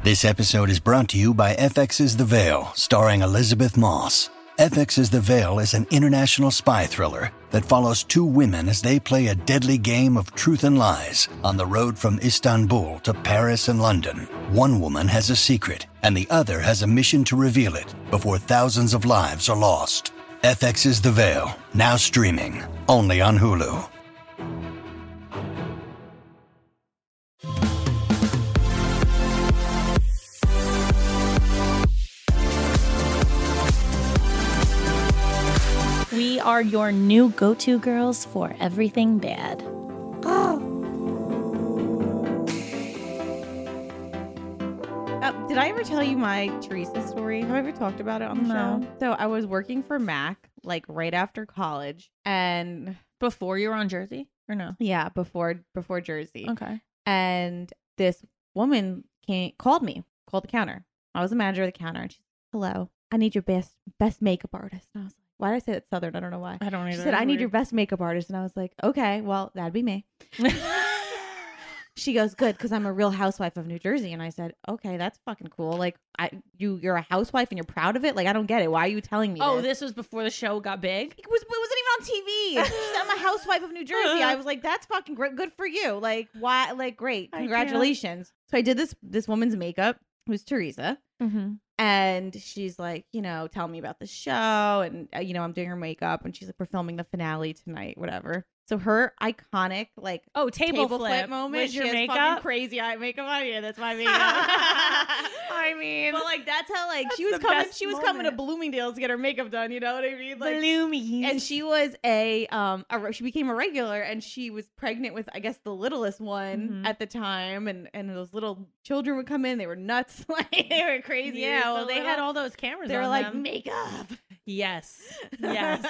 This episode is brought to you by FX's The Veil, starring Elizabeth Moss. FX's The Veil is an international spy thriller that follows two women as they play a deadly game of truth and lies on the road from Istanbul to Paris and London. One woman has a secret, and the other has a mission to reveal it before thousands of lives are lost. FX's The Veil, now streaming, only on Hulu. We are your new go-to girls for everything bad. Did I ever tell you my Teresa story? Have I ever talked about it on the show? So I was working for Mac like right after college, and Before you were on Jersey, or no? yeah, before Jersey. Okay. And this woman called the counter. I was the manager of the counter, and she's like, "Hello, I need your best makeup artist." And I was like, "Why did I say that Southern? I don't know why." I don't either. She said, "I need your best makeup artist," and I was like, "Okay, well, that'd be me." She goes, "Good, because I'm a real housewife of New Jersey." And I said, "Okay, that's fucking cool. Like, you're a housewife and you're proud of it. Like, I don't get it. Why are you telling me Oh, this?" this was before the show got big? It wasn't even on TV. She said, "I'm a housewife of New Jersey." I was like, "That's fucking great. Good for you. Like, why? Like, great. Congratulations." So I did this woman's makeup, who's Teresa. Mm-hmm. And she's like, tell me about the show. And, I'm doing her makeup. And she's like, "We're filming the finale tonight, whatever." So her iconic, like, table flip moment. was your she has makeup? fucking crazy eye makeup on. Yeah, that's my makeup. I mean, but like, that's how, like, that's she was the coming. best She was coming to moment. Bloomingdale's to get her makeup done. You know what I mean? Like, Bloomies. and she was she became a regular, and she was pregnant with, I guess, the littlest one at the time, and those little children would come in. They were nuts, like they were crazy. Yeah, So well, they had all those cameras. They were on like, them. "Makeup." Yes, yes.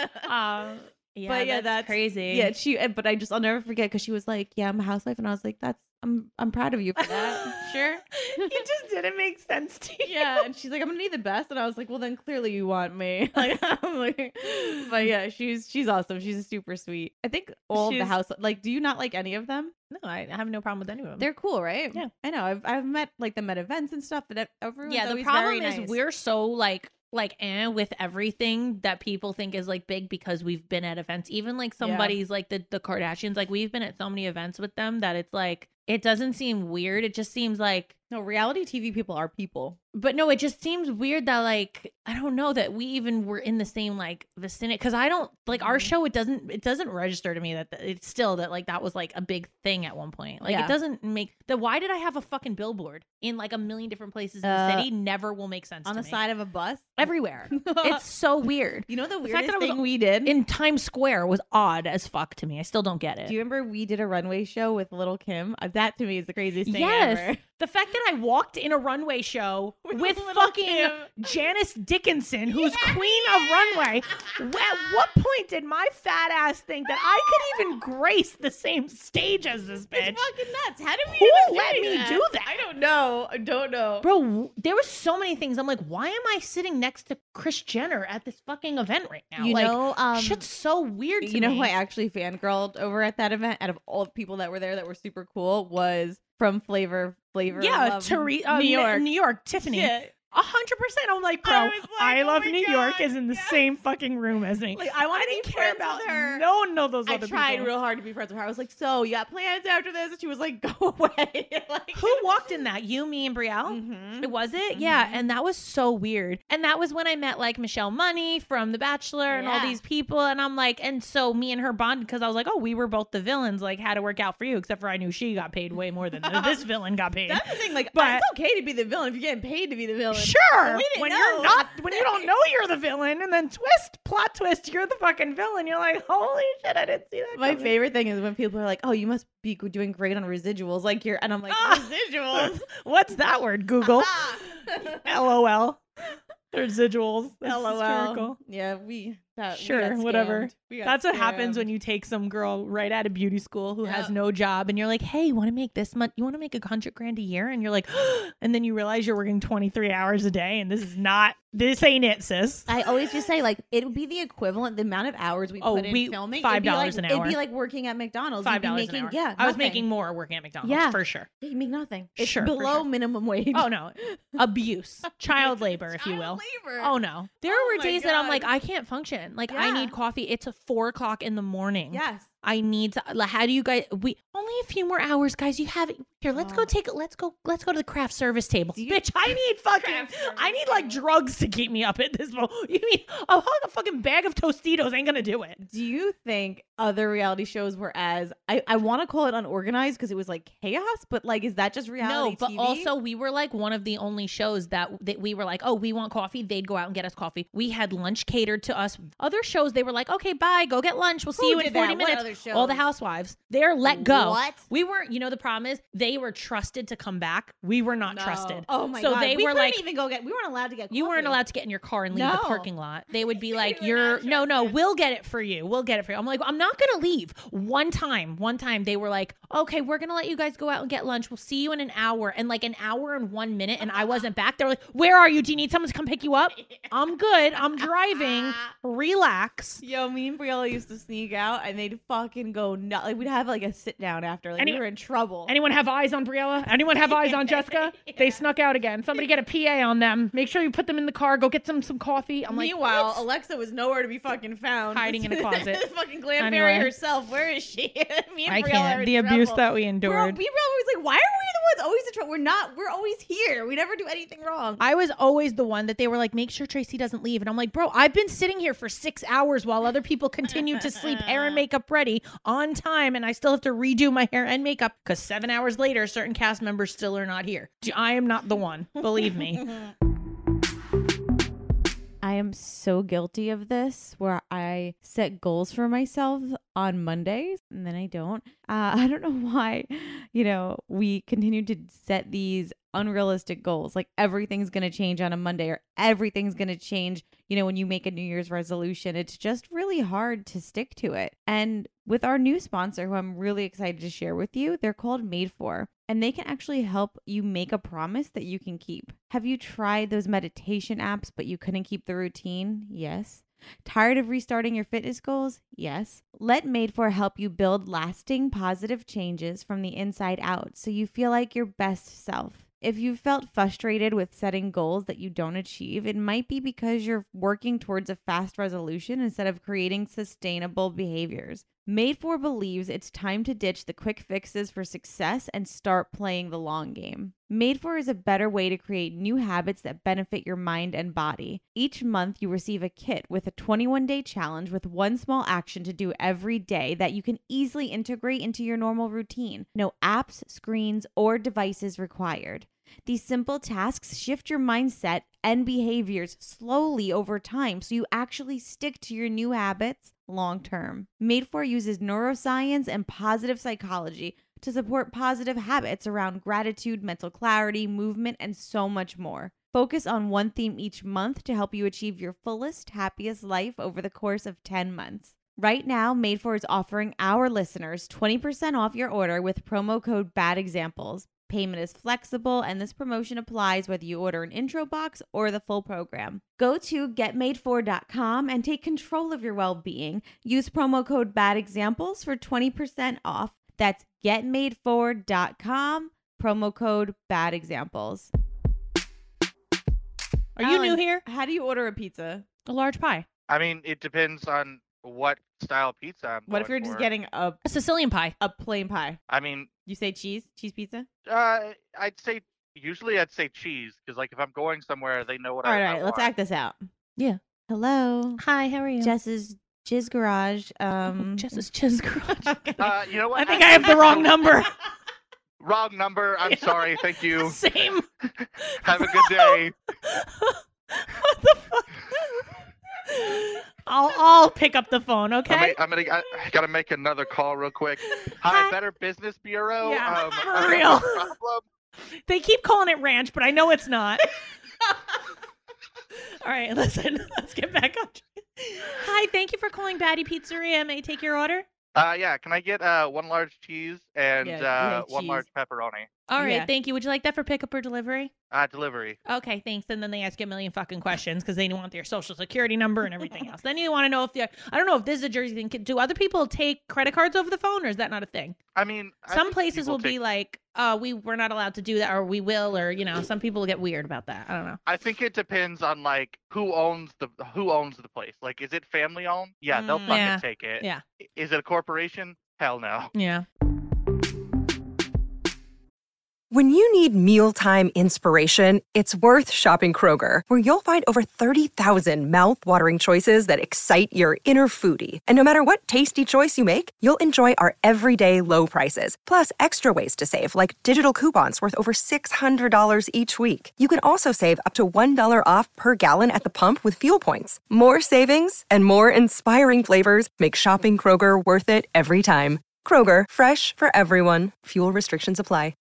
Yeah, but yeah, that's crazy. Yeah, but I'll never forget, because she was like, "Yeah, I'm a housewife," and I was like, I'm proud of you for that. Sure. It just didn't make sense to you. Yeah, and she's like, "I'm gonna need the best," and I was like, "Well, then clearly you want me." Like, I'm like, but yeah, she's awesome. She's super sweet. I think all the house, like, do you not like any of them? No, I have no problem with any of them. They're cool, right? Yeah, I know. I've met them at events and stuff. That everyone's yeah. The always problem very is nice. we're so like with everything that people think is like big, because we've been at events. Even like somebody's like the Kardashians, like we've been at so many events with them that it's like, it doesn't seem weird. It just seems like, no, reality TV people are people. But no, it just seems weird that, like, I don't know, that we even were in the same like vicinity, because I don't like our show. It doesn't register to me that it's still that like that was like a big thing at one point. Like, it doesn't make the, why did I have a fucking billboard in like a million different places in the city? Never will make sense On to the me. side of a bus? Everywhere. It's so weird. You know, the fact weirdest that I was thing we did in Times Square was odd as fuck to me. I still don't get it. Do you remember we did a runway show with Little Kim? That to me is the craziest thing Yes. ever. The fact that I walked in a runway show with Little fucking Kim. Janice Dickinson, who's queen of runway. At what point did my fat ass think that I could even grace the same stage as this bitch? It's fucking nuts. How did we Who end up let doing me do that? I don't know. I don't know. Bro, there were so many things. I'm like, why am I sitting next to Kris Jenner at this fucking event right now? You like, know, shit's so weird to me. You know who I actually fangirled over at that event, out of all the people that were there that were super cool, was from Flavor yeah, Love, New York. Tiffany. Yeah. 100%. I'm like, bro, was like, I oh Love my New God, York is in the yes. same fucking room as me. Like, I want to be didn't care friends about with her. no one know those I other tried people. real hard to be friends with her. I was like, "So you got plans after this?" And she was like, "Go away." Like, Who walked in that? You, me, and Brielle? Mhm. Was it? Yeah, and that was so weird. And that was when I met like Michelle Money from The Bachelor and all Yeah. these people. And I'm like, and so me and her bonded because I was like, oh, we were both the villains. Like, had to work out for you, except for I knew she got paid way more than this villain got paid. That's the thing. Like, But- it's okay to be the villain if you're getting paid to be the villain. Sure. We didn't When know. you're not, when you don't know you're the villain, and then plot twist, you're the fucking villain. You're like, holy shit, I didn't see that. My coming. favorite thing is when people are like, "Oh, you must be doing great on residuals." Like, and I'm like, "Residuals." What's that word? Google. LOL. Residuals. That's LOL. hysterical. Yeah, Sure, whatever. That's what happens when you take some girl right out of beauty school who has no job and you're like, hey, you want to make this much? You want to make $100,000 a year? And you're like, and then you realize you're working 23 hours a day and this ain't it, sis. I always just say, like, it would be the equivalent, the amount of hours we put in filming. $5 an hour. It'd be like working at McDonald's. $5 an hour. Yeah, nothing. I was making more working at McDonald's, for sure. You make nothing. It's sure, below minimum wage. Oh, no. Abuse. Child labor, if you will. Labor. Oh, no. There were days that I'm like, I can't function. Like, I need coffee. It's 4:00 in the morning. Yes. I need to, how do you guys, we only a few more hours, guys. You have it here. Let's go to the craft service table. Bitch, I need like drugs to keep me up at this moment. You mean a fucking bag of Tostitos ain't gonna do it. Do you think other reality shows were as, I want to call it unorganized because it was like chaos, but like, is that just reality No, but TV? also we were like one of the only shows that we were like, oh, we want coffee. They'd go out and get us coffee. We had lunch catered to us. Other shows, they were like, okay, bye, go get lunch. We'll see you in 40 minutes. All the housewives. They're let go. What? We weren't, the problem is they were trusted to come back. We were not trusted. Oh my God. They were like, we weren't allowed to get coffee. You weren't allowed to get in your car and leave the parking lot. They would be like, we'll get it for you. We'll get it for you. I'm like, I'm not going to leave. One time they were like, okay, we're going to let you guys go out and get lunch. We'll see you in an hour. And like an hour and 1 minute. And I wasn't back. They were like, where are you? Do you need someone to come pick you up? I'm good. I'm driving. Relax. Yo, me and Briella used to sneak out and they'd fucking go nuts. Like, we'd have like a sit down after. Like, we were in trouble. Anyone have eyes on Briella? Anyone have eyes on Jessica? They snuck out again. Somebody get a PA on them. Make sure you put them in the car. Go get some coffee. Meanwhile, like, Alexa was nowhere to be fucking found. Hiding in a closet. Fucking Glam Fairy herself. Where is she? Me and I Briella can't. are in The trouble. abuse that we endured. Me and Briella was like, why are we the ones always in trouble? We're not. We're always here. We never do anything wrong. I was always the one that they were like, make sure Tracy doesn't leave. And I'm like, bro, I've been sitting here for 6 hours while other people continue to sleep, hair and makeup ready on time. And I still have to redo my hair and makeup because 7 hours later, certain cast members still are not here. I am not the one. Believe me. I am so guilty of this where I set goals for myself on Mondays and then I don't. I don't know why, we continue to set these unrealistic goals. Like everything's going to change on a Monday or everything's going to change, when you make a New Year's resolution. It's just really hard to stick to it. And with our new sponsor, who I'm really excited to share with you, they're called Made For. And they can actually help you make a promise that you can keep. Have you tried those meditation apps, but you couldn't keep the routine? Yes. Tired of restarting your fitness goals? Yes. Let Made For help you build lasting positive changes from the inside out so you feel like your best self. If you felt frustrated with setting goals that you don't achieve, it might be because you're working towards a fast resolution instead of creating sustainable behaviors. Made For believes it's time to ditch the quick fixes for success and start playing the long game. Made For is a better way to create new habits that benefit your mind and body. Each month, you receive a kit with a 21-day challenge with one small action to do every day that you can easily integrate into your normal routine. No apps, screens, or devices required. These simple tasks shift your mindset and behaviors slowly over time so you actually stick to your new habits long term. Made For uses neuroscience and positive psychology to support positive habits around gratitude, mental clarity, movement, and so much more. Focus on one theme each month to help you achieve your fullest, happiest life over the course of 10 months. Right now, Made For is offering our listeners 20% off your order with promo code BADEXAMPLES. Payment is flexible, and this promotion applies whether you order an intro box or the full program. Go to getmadefor.com and take control of your well-being. Use promo code BADEXAMPLES for 20% off. That's getmadefor.com, promo code BADEXAMPLES. Are you new here? How do you order a pizza? A large pie. I mean, it depends on what style pizza I'm What if you're going just for. getting a Sicilian pie. plain pie? I mean, You say cheese pizza? I'd say cheese because like if I'm going somewhere, they know what All I right, let's want. act this out. Yeah. Hello. Hi, how are you? Jess's Jizz Garage. Jess's Chiz Garage. You know what? I think I have the wrong number. Wrong number. I'm sorry. Thank you. Same. Have a good day. What the fuck? I'll pick up the phone, okay? I gotta make another call real quick. Hi, Better Business Bureau. Yeah, for I have real. a problem. They keep calling it ranch, but I know it's not. All right, listen. Let's get back on track. Hi, thank you for calling Batty Pizzeria. May I take your order? Yeah, can I get 1 large cheese and Yeah, 1 large cheese. pepperoni? All right, Yeah. thank you. Would you like that for pickup or delivery? Delivery. Okay, thanks. And then they ask you a million fucking questions because they want your social security number and everything else. Then you want to know if I don't know if this is a Jersey thing. Do other people take credit cards over the phone, or is that not a thing? I mean, Some places will be like, we're not allowed to do that, or we will, or some people get weird about that. I don't know. I think it depends on like who owns the place. Like, is it family owned? Yeah, they'll fucking take it. Yeah. Is it a corporation? Hell no. Yeah. When you need mealtime inspiration, it's worth shopping Kroger, where you'll find over 30,000 mouth-watering choices that excite your inner foodie. And no matter what tasty choice you make, you'll enjoy our everyday low prices, plus extra ways to save, like digital coupons worth over $600 each week. You can also save up to $1 off per gallon at the pump with fuel points. More savings and more inspiring flavors make shopping Kroger worth it every time. Kroger, fresh for everyone. Fuel restrictions apply.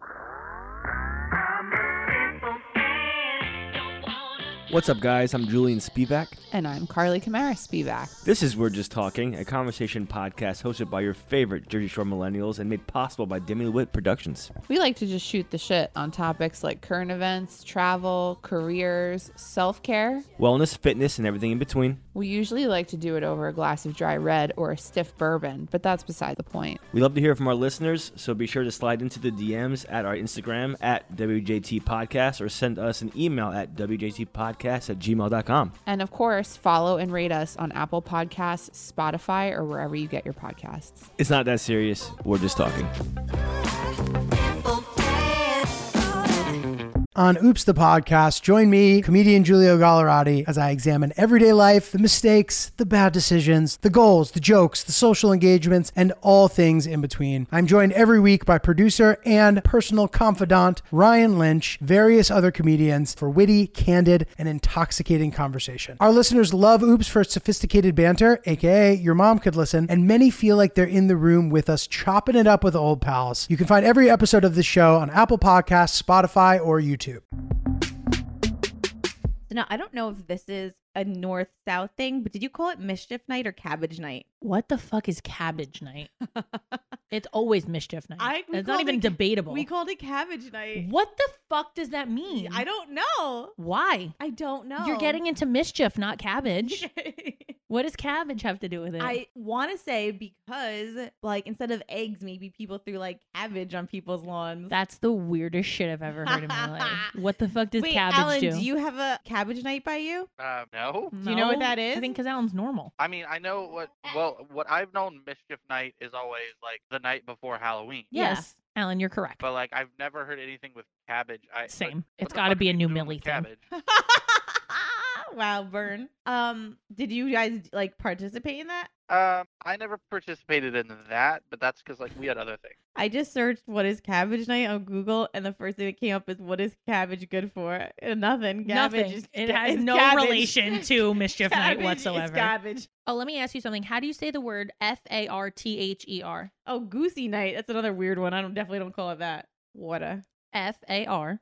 What's up, guys? I'm Julian Spivak. And I'm Carly Kamara Spivak. This is We're Just Talking, a conversation podcast hosted by your favorite Jersey Shore millennials and made possible by Demi Lewitt Productions. We like to just shoot the shit on topics like current events, travel, careers, self-care. Wellness, fitness, and everything in between. We usually like to do it over a glass of dry red or a stiff bourbon, but that's beside the point. We love to hear from our listeners, so be sure to slide into the DMs at our Instagram at WJT Podcast or send us an email at WJTpodcast@gmail.com. And of course, follow and rate us on Apple Podcasts, Spotify, or wherever you get your podcasts. It's not that serious. We're just talking. On Oops the Podcast, join me, comedian Giulio Gallerati, as I examine everyday life, the mistakes, the bad decisions, the goals, the jokes, the social engagements, and all things in between. I'm joined every week by producer and personal confidant Ryan Lynch, various other comedians for witty, candid, and intoxicating conversation. Our listeners love Oops for its sophisticated banter, aka your mom could listen, and many feel like they're in the room with us chopping it up with old pals. You can find every episode of the show on Apple Podcasts, Spotify, or YouTube. So now I don't know if this is a north-south thing, but did you call it mischief night or cabbage night? What the fuck is cabbage night? It's always mischief night. It's not even debatable. We called it cabbage night. What the fuck does that mean? I don't know. Why? I don't know. You're getting into mischief, not cabbage. What does cabbage have to do with it? I want to say because, like, instead of eggs, maybe people threw, like, cabbage on people's lawns. That's the weirdest shit I've ever heard in my life. What the fuck does Wait, cabbage Alan, do? do you have a cabbage night by you? No. Do you know what that is? I think because Alan's normal. I mean, I know what I've known mischief night is always like the night before Halloween. Yes. Alan, you're correct. But like I've never heard anything with cabbage. Same. What It's the got to fuck be are a new people doing Millie with thing. cabbage? Wow, burn. Did you guys, like, participate in that? I never participated in that, but that's because like we had other things. I just searched what is cabbage night on Google, and the first thing that came up is what is cabbage good for? Nothing. Cabbage Nothing. is- It has is no cabbage. relation to mischief night Cabbage is whatsoever. cabbage. Oh, let me ask you something. How do you say the word Farther? Oh, goosey night. That's another weird one. I definitely don't call it that. What a Farther.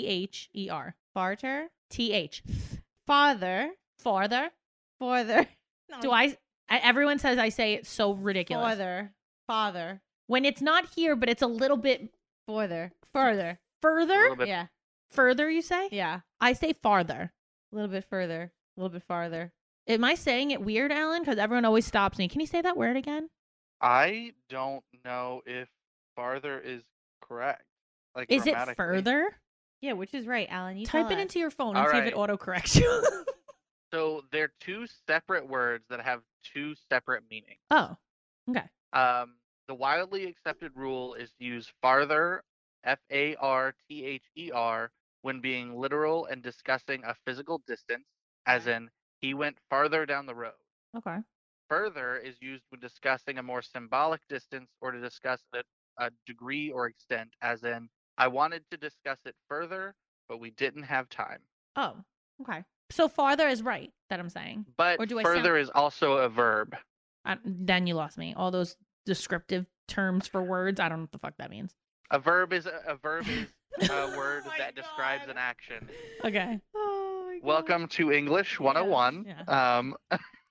farter? TH. Father. Farther. Father. Do everyone says I say it so ridiculous. Father. When it's not here, but it's a little bit Further. further. bit- Yeah. Further, you say? Yeah. I say farther. A little bit further. A little bit farther. Am I saying it weird, Alan? Because everyone always stops me. Can you say that word again? I don't know if farther is correct. Like Is it grammatically. further? Yeah, which is right, Alan. You Type tell it us. into your phone and All see if right. it autocorrects you. So they're two separate words that have two separate meanings. Oh, okay. The widely accepted rule is to use farther, Farther, when being literal and discussing a physical distance, as in, he went farther down the road. Okay. Further is used when discussing a more symbolic distance or to discuss a degree or extent, as in, I wanted to discuss it further, but we didn't have time. Oh, okay. So farther is right that I'm saying. But Or do I further is also a verb. Then you lost me. All those descriptive terms for words, I don't know what the fuck that means. A verb is a word Oh my that describes God. an action. Okay. Oh my God. Welcome to English 101. Yeah.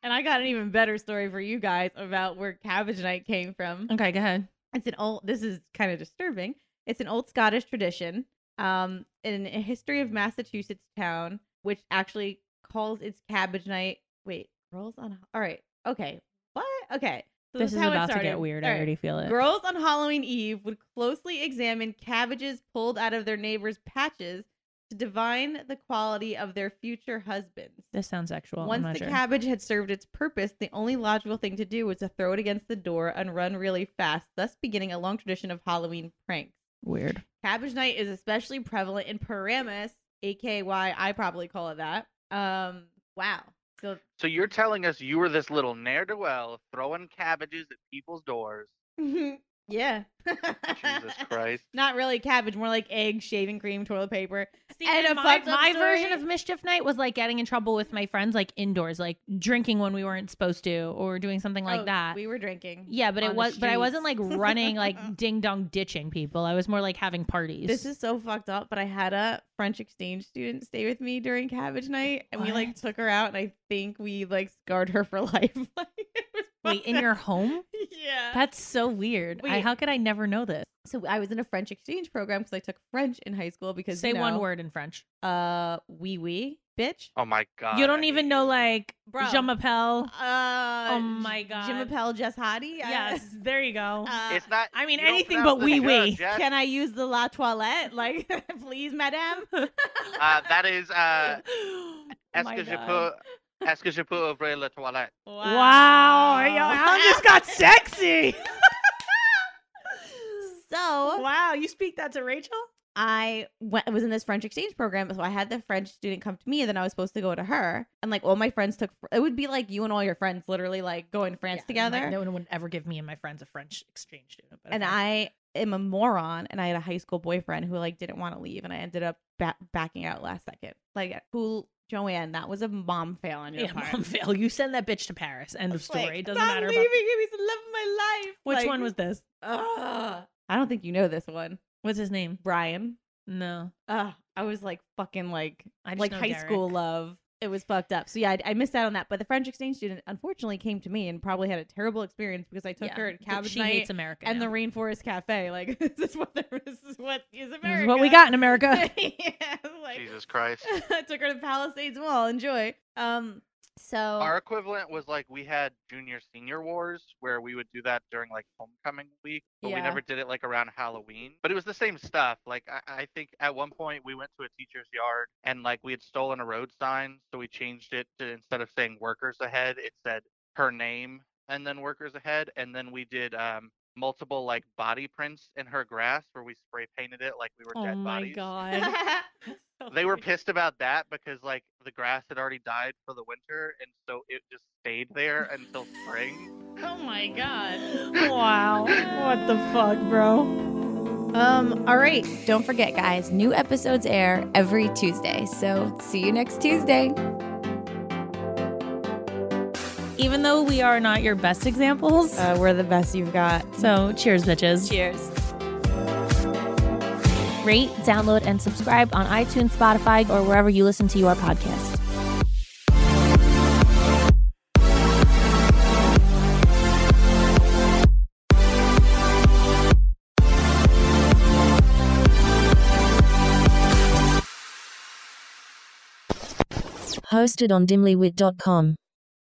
And I got an even better story for you guys about where cabbage night came from. Okay, go ahead. This is kind of disturbing. It's an old Scottish tradition in a history of Massachusetts town, which actually calls its cabbage night. Wait, girls on. All right. Okay. What? Okay. So This is how it about to started. get weird. All I right. already feel it. Girls on Halloween Eve would closely examine cabbages pulled out of their neighbors' patches to divine the quality of their future husbands. This sounds sexual. Once I'm not the sure. cabbage had served its purpose, the only logical thing to do was to throw it against the door and run really fast, thus beginning a long tradition of Halloween pranks. Weird. Cabbage night is especially prevalent in Paramus, aka why I probably call it that. Wow. So you're telling us you were this little ne'er-do-well throwing cabbages at people's doors. Yeah. Jesus Christ. Not really cabbage, more like eggs, shaving cream, toilet paper. See, And a my fucked up story. version of mischief night was like getting in trouble with my friends, like indoors, like drinking when we weren't supposed to, or doing something like that. We were drinking. Yeah, but on it the was, but I wasn't like streets. running, like ding dong ditching people. I was more like having parties. This is so fucked up, but I had a French exchange student stay with me during cabbage night, and we like What? took her out, and I think we like scarred her for life. Like, it was Wait, fucked in your up. home? Yeah. That's so weird. Wait. How could I never know this? So I was in a French exchange program because I took French in high school because Say one word in French. Oui, bitch. Oh my God. You I don't hate even know you. like Bro. Je m'appelle. Oh my God. Je m'appelle Jess Hottie. Yes, there you go. It's not. I mean, you don't anything pronounce but the oui, J, oui. Jess. Can I use the la toilette? Like, please, madame. That is. Oh my God. Est-ce que je peux ouvrir la toilette? Wow, yo, Alan just got sexy. So Wow, you speak that to Rachel? I was in this French exchange program, so I had the French student come to me, and then I was supposed to go to her. And like all my friends took, it would be like you and all your friends literally like going to France together. No one would ever give me and my friends a French exchange student. But And okay. I am a moron, and I had a high school boyfriend who like didn't want to leave, and I ended up backing out last second. Like, cool, Joanne, that was a mom fail on your part. mom fail. You send that bitch to Paris. End of story. Like, It doesn't stop matter. leaving About... him. He's the love of my life. Which Like, one was this? I don't think you know this one, What's his name? Brian. No. I was like fucking like I just like know high Derek. school love. It was fucked up. So yeah, I missed out on that. But the French exchange student unfortunately came to me and probably had a terrible experience because I took Yeah, her to but cabbage she night hates America and now. the Rainforest Cafe. Like this is what is America. This is what we got in America. Yeah, like, Jesus Christ. I took her to Palisades Mall. Enjoy. So Our equivalent was like we had junior senior wars where we would do that during like homecoming week, but we Yeah. never did it like around Halloween. But it was the same stuff. Like I think at one point we went to a teacher's yard and like we had stolen a road sign, so we changed it to, instead of saying workers ahead, it said her name and then workers ahead. And then we did multiple like body prints in her grass where we spray painted it like we were Oh dead my bodies. God. They were pissed about that because like the grass had already died for the winter, and so it just stayed there until spring. oh my god. Wow. What the fuck, bro? All right. Don't forget, guys, new episodes air every Tuesday. So see you next Tuesday. Even though we are not your best examples. We're the best you've got. So cheers, bitches. Cheers. Rate, download, and subscribe on iTunes, Spotify, or wherever you listen to your podcast. Hosted on dimlywit.com.